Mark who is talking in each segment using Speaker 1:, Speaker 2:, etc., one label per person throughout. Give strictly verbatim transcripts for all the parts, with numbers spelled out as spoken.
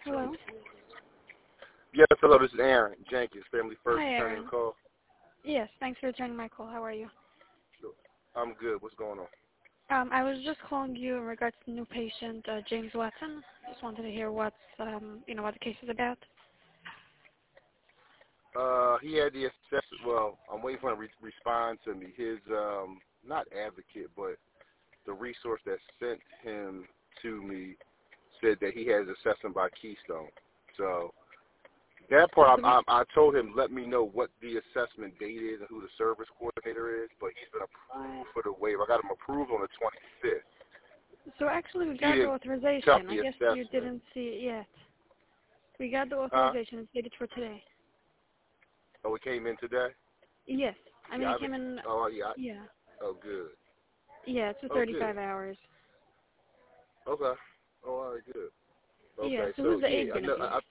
Speaker 1: Hello.
Speaker 2: Yes, hello, this is Aaron Jenkins, Family First,
Speaker 1: Hi,
Speaker 2: returning
Speaker 1: Aaron.
Speaker 2: the call.
Speaker 1: Yes, thanks for returning my call. How are you?
Speaker 2: Sure. I'm good. What's going on?
Speaker 1: Um, I was just calling you in regards to the new patient, uh, James Watson. Just wanted to hear what's, um, you know, what the case is about.
Speaker 2: Uh, he had the assess. Well, I'm waiting for him to re- respond to me. His, um, not advocate, but the resource that sent him to me said that he has assessment by Keystone. So that part, I, I, I told him, let me know what the assessment date is and who the service coordinator is, but he's been approved for the waiver. I got him approved on the twenty-fifth.
Speaker 1: So actually, we
Speaker 2: He
Speaker 1: got the
Speaker 2: didn't
Speaker 1: authorization.
Speaker 2: the
Speaker 1: I guess
Speaker 2: assessment.
Speaker 1: you didn't see it yet. We got the
Speaker 2: Huh?
Speaker 1: authorization. It's dated for today.
Speaker 2: Oh, it came in today?
Speaker 1: Yes. I mean,
Speaker 2: Yeah,
Speaker 1: it came in.
Speaker 2: Oh, yeah.
Speaker 1: Yeah.
Speaker 2: Oh, good.
Speaker 1: Yeah, it's for
Speaker 2: Oh,
Speaker 1: thirty-five
Speaker 2: good.
Speaker 1: hours.
Speaker 2: Okay. Oh, all right, good. Okay,
Speaker 1: Yeah. So
Speaker 2: so
Speaker 1: who's the
Speaker 2: yeah,
Speaker 1: aide
Speaker 2: I
Speaker 1: gonna
Speaker 2: know.
Speaker 1: be?
Speaker 2: I,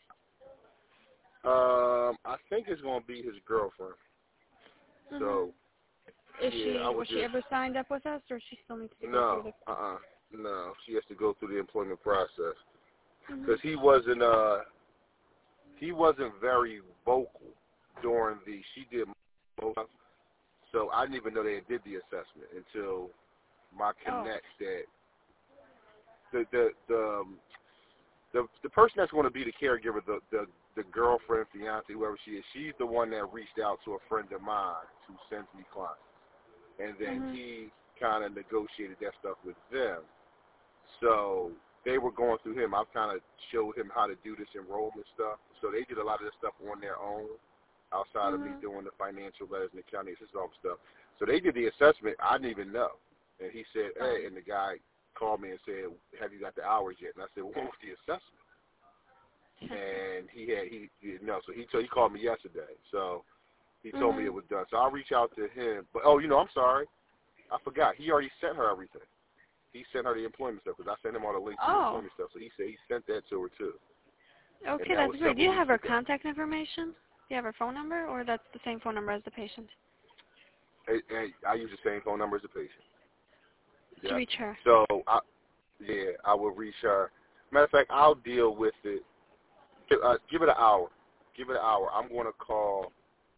Speaker 2: um, I think it's gonna be his girlfriend.
Speaker 1: Mhm.
Speaker 2: So
Speaker 1: Is
Speaker 2: yeah, I
Speaker 1: she?
Speaker 2: would
Speaker 1: Was she
Speaker 2: just
Speaker 1: ever signed up with us, or she still needs to go through
Speaker 2: no,
Speaker 1: the?
Speaker 2: uh, uh no. She has to go through the employment process
Speaker 1: Mhm.
Speaker 2: because he wasn't uh he wasn't very vocal during the she did most. So I didn't even know they did the assessment until my
Speaker 1: Oh.
Speaker 2: connect that the the the um, The the person that's going to be the caregiver, the, the the girlfriend, fiance, whoever she is, she's the one that reached out to a friend of mine who sends me clients, and then
Speaker 1: Mhm.
Speaker 2: he kind of negotiated that stuff with them. So they were going through him. I've kind of showed him how to do this enrollment stuff. So they did a lot of this stuff on their own, outside of me
Speaker 1: Mhm.
Speaker 2: doing the financial letters and the county assistance stuff. So they did the assessment. I didn't even know, and he said,
Speaker 1: Oh.
Speaker 2: "Hey," and the guy called me and said, "Have you got the hours yet?" And I said, "What was the assessment?" And he had he, he no, so he told, he called me yesterday. So he told me
Speaker 1: Mhm.
Speaker 2: it was done. So I'll reach out to him. But oh, you know, I'm sorry, I forgot. He already sent her everything. He sent her the employment stuff because I sent him all the links to the
Speaker 1: Oh.
Speaker 2: employment stuff. So he said he sent that to her too. And
Speaker 1: Okay,
Speaker 2: that
Speaker 1: that's
Speaker 2: was
Speaker 1: great. Do
Speaker 2: several
Speaker 1: you
Speaker 2: weeks
Speaker 1: have her
Speaker 2: ago.
Speaker 1: contact information? Do you have her phone number, or that's the same phone number as the patient?
Speaker 2: And, and I use the same phone number as the patient.
Speaker 1: To
Speaker 2: Yeah.
Speaker 1: reach her.
Speaker 2: So I, yeah, I will reach her. Matter of fact, I'll deal with it. Uh, give it an hour. Give it an hour. I'm going to call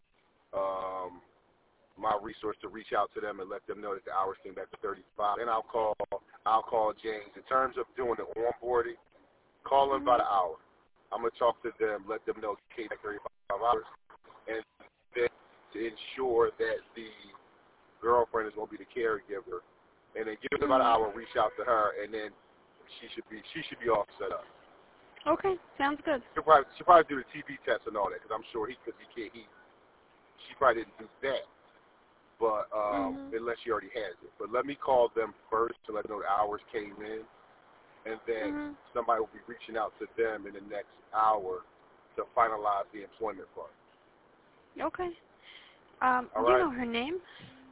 Speaker 2: um, my resource to reach out to them and let them know that the hours came back to thirty-five. Then I'll call. I'll call James. In terms of doing the onboarding, call them about
Speaker 1: Mhm.
Speaker 2: an hour. I'm gonna talk to them, let them know it came back thirty-five hours, and then to ensure that the girlfriend is gonna be the caregiver. And then give it about an
Speaker 1: Mhm.
Speaker 2: hour. Reach out to her, and then she should be she should be all set up.
Speaker 1: Okay, sounds good.
Speaker 2: She'll probably, she'll probably do the T B test and all that because I'm sure he because he can't he she probably didn't do that. But um,
Speaker 1: Mhm.
Speaker 2: unless she already has it. But let me call them first to let them know the hours came in, and then
Speaker 1: Mhm.
Speaker 2: somebody will be reaching out to them in the next hour to finalize the employment part.
Speaker 1: Okay. Um,
Speaker 2: All
Speaker 1: do you
Speaker 2: right?
Speaker 1: know her name?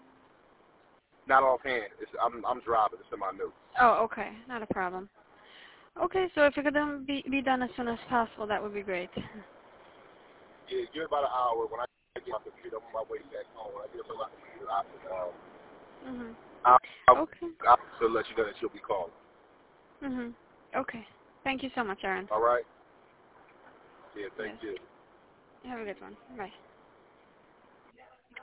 Speaker 2: Not offhand. It's, I'm I'm driving. It's in my notes.
Speaker 1: Oh, okay, not a problem. Okay, so if it could um, be be done as soon as possible, that would be great.
Speaker 2: Yeah, give it about an hour. When I get my computer, I'm on my way back home. When I get to my computer, I can um,
Speaker 1: Mhm.
Speaker 2: I'll, I'll,
Speaker 1: Okay.
Speaker 2: I'll to let you know that she'll be calling.
Speaker 1: Mhm. Okay. Thank you so much, Aaron.
Speaker 2: All right? Yeah, thank
Speaker 1: Yes.
Speaker 2: you.
Speaker 1: Have a good one. Bye.